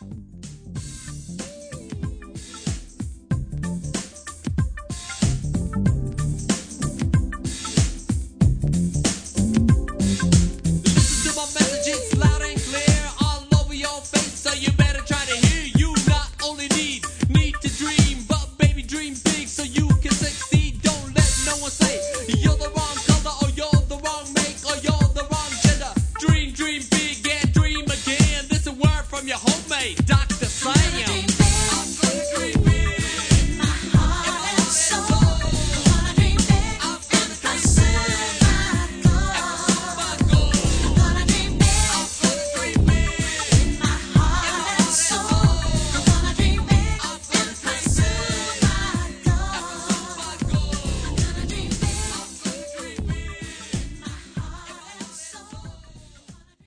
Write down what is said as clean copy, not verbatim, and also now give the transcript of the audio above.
Dream big and dream again. This is a word from your homemade Dr. Science.